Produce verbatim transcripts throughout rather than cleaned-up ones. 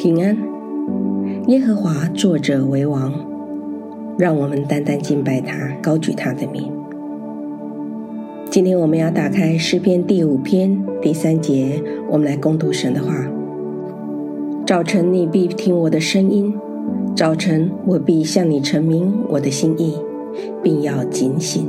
平安，耶和华坐着为王，让我们单单敬拜他，高举他的名。今天我们要打开诗篇第五篇第三节，我们来攻读神的话。早晨你必听我的声音，早晨我必向你陈明我的心意，并要警醒。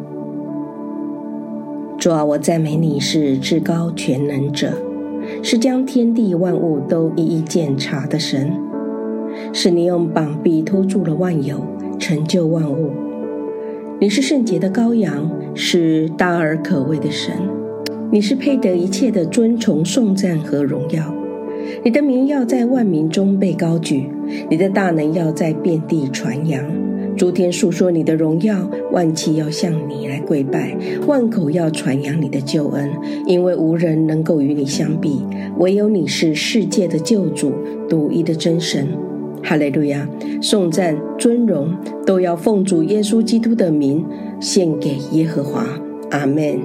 主啊，我赞美你是至高全能者，是将天地万物都一一鉴察的神，是你用膀臂托住了万有，成就万物。你是圣洁的羔羊，是大而可畏的神，你是配得一切的尊崇、颂赞和荣耀。你的名要在万民中被高举，你的大能要在遍地传扬。诸天述说你的荣耀，万器要向你来跪拜，万口要传扬你的救恩，因为无人能够与你相比，唯有你是世界的救主，独一的真神。哈利路亚！颂赞、尊荣都要奉主耶稣基督的名献给耶和华。阿们。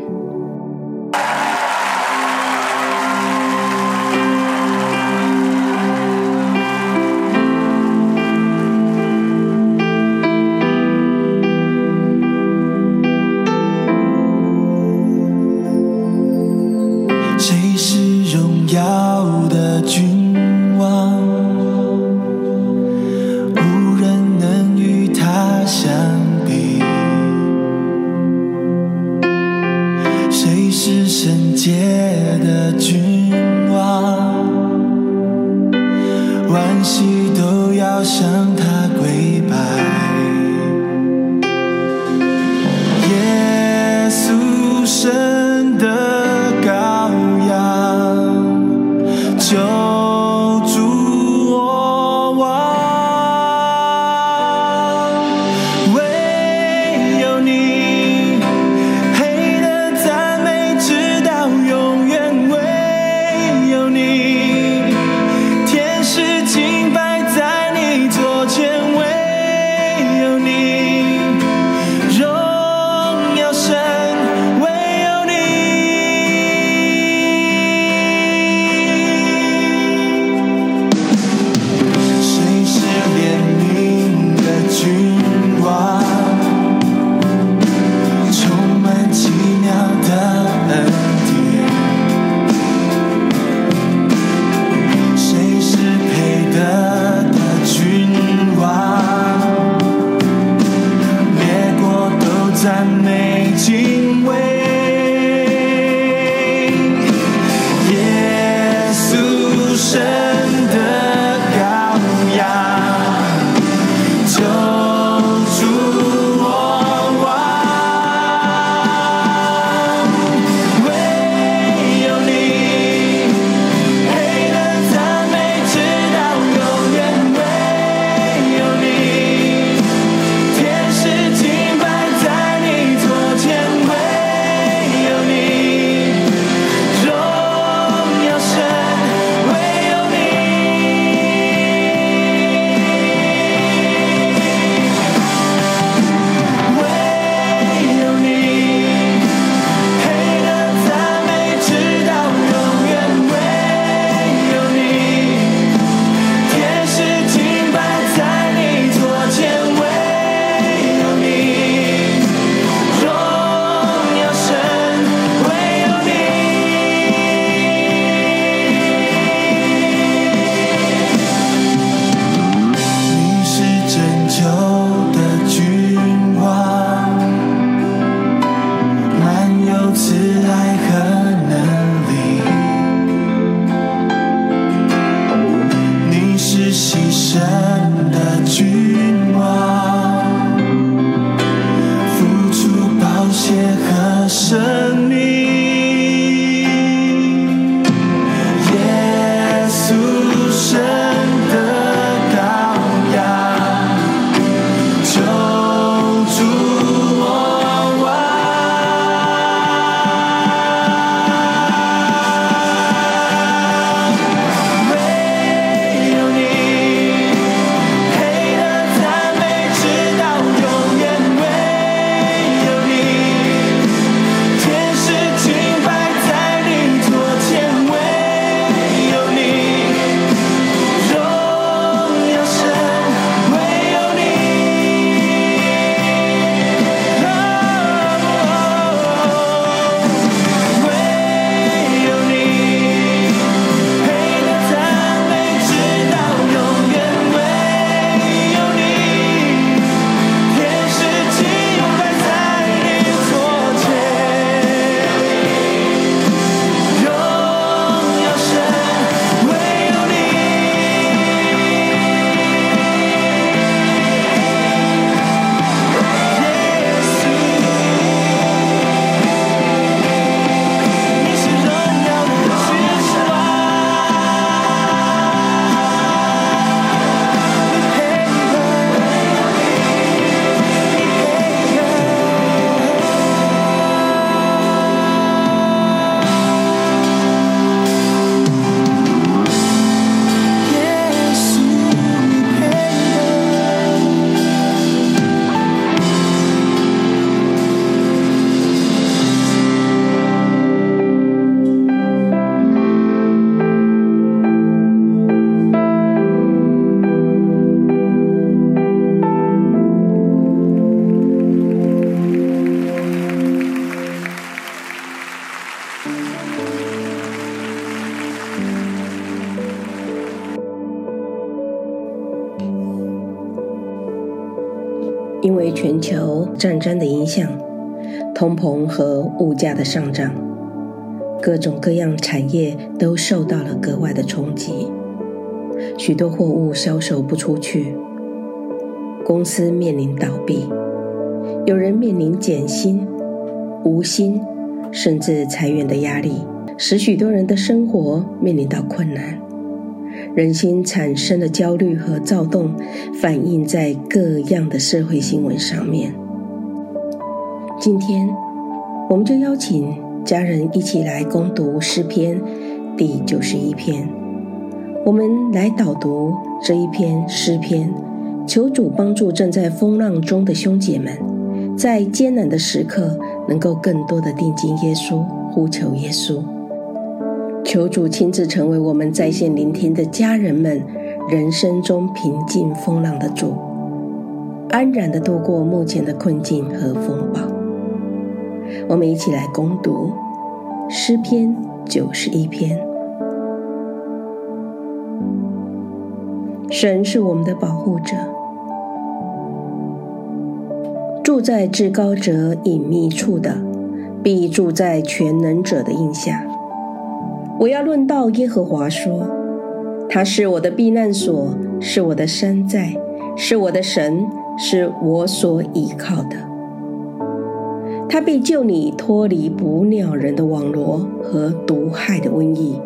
谁是荣耀的君王？无人能与他相比。谁是圣洁的君王？万膝都要向他跪拜。耶稣神的救主我王，唯有你配得赞美直到永远，唯有你天使敬拜在你左因为全球战争的影响，通膨和物价的上涨，各种各样产业都受到了格外的冲击，许多货物销售不出去，公司面临倒闭，有人面临减薪、无薪，甚至裁员的压力，使许多人的生活面临到困难。人心产生的焦虑和躁动反映在各样的社会新闻上面。今天我们就邀请家人一起来攻读诗篇第九十一篇，我们来导读这一篇诗篇，求主帮助正在风浪中的兄姐们，在艰难的时刻能够更多的定睛耶稣，呼求耶稣。求主亲自成为我们在线聆听的家人们人生中平静风浪的主，安然地度过目前的困境和风暴。我们一起来攻读诗篇九十一篇。神是我们的保护者，住在至高者隐秘处的，必住在全能者的荫下。我要论到耶和华说，他是我的避难所，是我的山寨，是我的神，是我所倚靠的。他必救你脱离捕鸟人的网罗和毒害的瘟疫。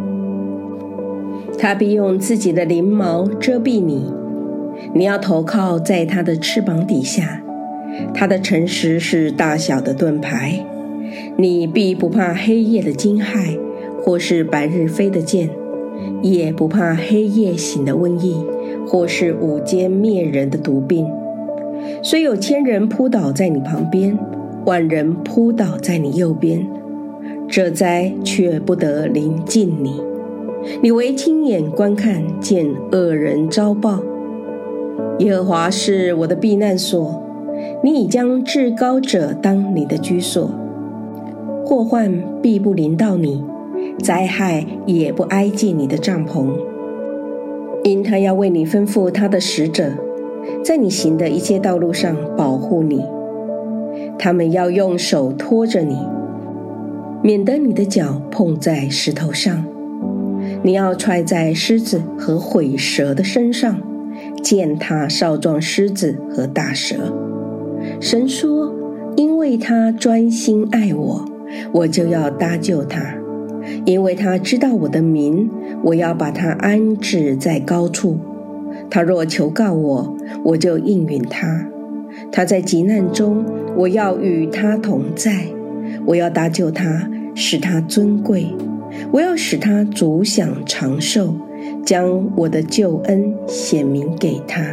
他必用自己的翎毛遮蔽你，你要投靠在他的翅膀底下。他的诚实是大小的盾牌，你必不怕黑夜的惊骇，或是白日飞的箭，也不怕黑夜行的瘟疫，或是午间灭人的毒病。虽有千人扑倒在你旁边，万人扑倒在你右边，这灾却不得临近你。你唯亲眼观看，见恶人遭报。耶和华是我的避难所，你已将至高者当你的居所。祸患必不临到你，灾害也不挨近你的帐篷，因他要为你吩咐他的使者，在你行的一切道路上保护你。他们要用手托着你，免得你的脚碰在石头上。你要踹在狮子和毁蛇的身上，践踏少壮狮子和大蛇。神说，因为他专心爱我，我就要搭救他。因为他知道我的名，我要把他安置在高处。他若求告我，我就应允他。他在急难中，我要与他同在。我要搭救他，使他尊贵。我要使他足享长寿，将我的救恩显明给他。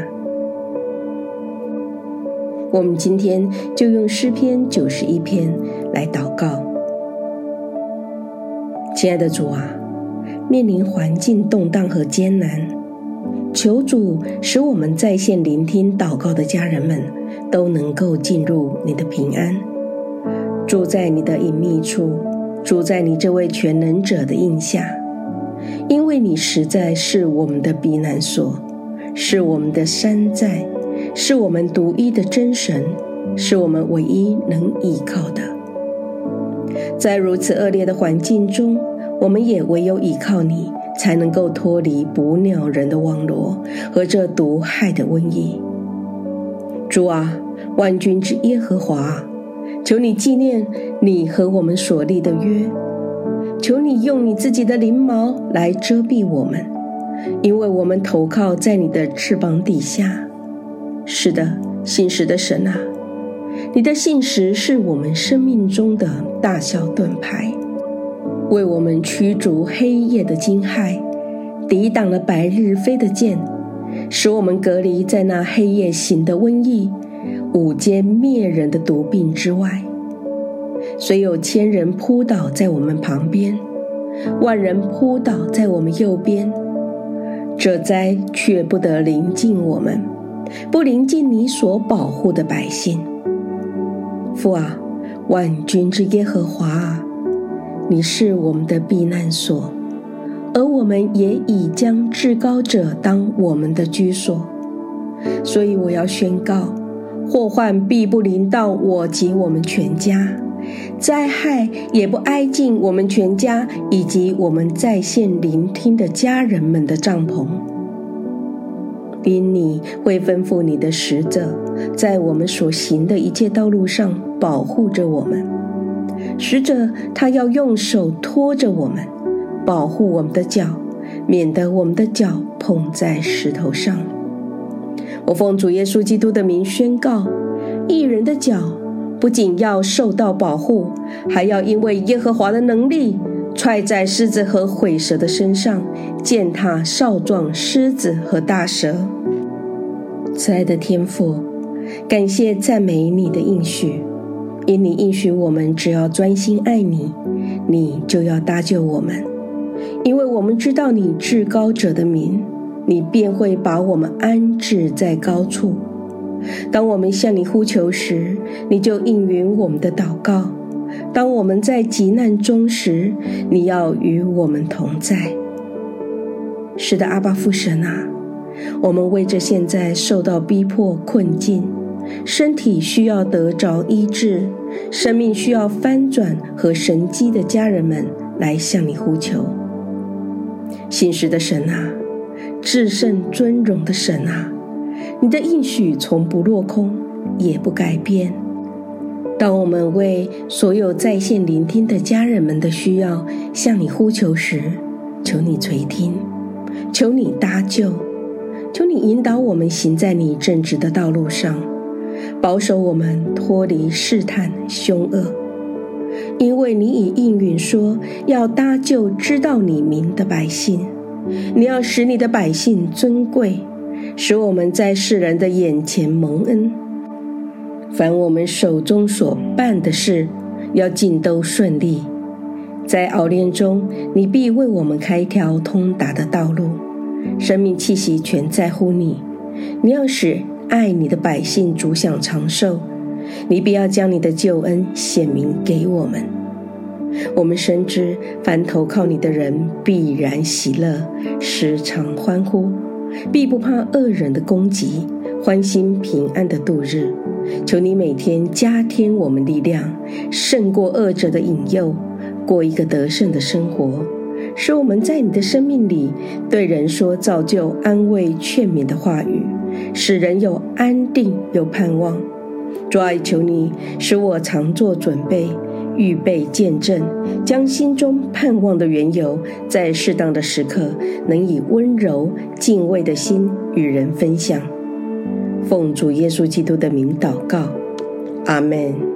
我们今天就用诗篇九十一篇来祷告。亲爱的主啊，面临环境动荡和艰难，求主使我们在线聆听祷告的家人们都能够进入你的平安，住在你的隐秘处，住在你这位全能者的荫下。因为你实在是我们的避难所，是我们的山寨，是我们独一的真神，是我们唯一能依靠的。在如此恶劣的环境中，我们也唯有依靠你，才能够脱离捕鸟人的网罗和这毒害的瘟疫。主啊，万军之耶和华，求你纪念你和我们所立的约，求你用你自己的翎毛来遮蔽我们，因为我们投靠在你的翅膀底下。是的，信实的神啊，你的信实是我们生命中的大小盾牌，为我们驱逐黑夜的惊骇，抵挡了白日飞的箭，使我们隔离在那黑夜行的瘟疫，午间灭人的毒病之外。虽有千人扑倒在我们旁边，万人扑倒在我们右边，这灾却不得临近我们，不临近你所保护的百姓。父啊，万军之耶和华啊，你是我们的避难所，而我们也已将至高者当我们的居所。所以我要宣告， 祸患必不临到我及我们全家，灾害也不挨近我们全家以及我们在线聆听的家人们的帐篷。因你会吩咐你的使者，在我们所行的一切道路上保护着我们。使者他要用手托着我们，保护我们的脚，免得我们的脚碰在石头上。我奉主耶稣基督的名宣告，义人的脚不仅要受到保护，还要因为耶和华的能力踹在狮子和毁蛇的身上，践踏少壮狮子和大蛇。慈爱的天父，感谢赞美你的应许，因你应许我们只要专心爱你，你就要搭救我们。因为我们知道你至高者的名，你便会把我们安置在高处。当我们向你呼求时，你就应允我们的祷告。当我们在急难中时，你要与我们同在。是的，阿爸父神啊，我们为着现在受到逼迫困境，身体需要得着医治，生命需要翻转和神迹的家人们来向你呼求。信实的神啊，至圣尊荣的神啊，你的应许从不落空，也不改变。当我们为所有在线聆听的家人们的需要向你呼求时，求你垂听，求你搭救，求你引导我们行在你正直的道路上，保守我们脱离试探凶恶。因为你已应允说要搭救知道你名的百姓，你要使你的百姓尊贵，使我们在世人的眼前蒙恩。凡我们手中所办的事，要尽都顺利。在熬炼中，你必为我们开一条通达的道路。生命气息全在乎你，你要使爱你的百姓主享长寿，你必要将你的救恩显明给我们。我们深知凡投靠你的人必然喜乐，时常欢呼，必不怕恶人的攻击，欢欣平安的度日。求你每天加添我们力量，胜过恶者的引诱，过一个得胜的生活，使我们在你的生命里对人说造就、安慰、劝勉的话语，使人有安定有盼望。主啊，求你使我常做准备，预备见证，将心中盼望的缘由，在适当的时刻能以温柔敬畏的心与人分享。奉主耶稣基督的名祷告，阿们。